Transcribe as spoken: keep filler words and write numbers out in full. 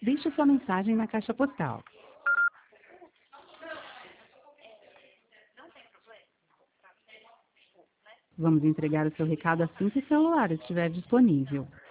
Deixe sua mensagem na caixa postal. Vamos entregar o seu recado assim que o celular estiver disponível.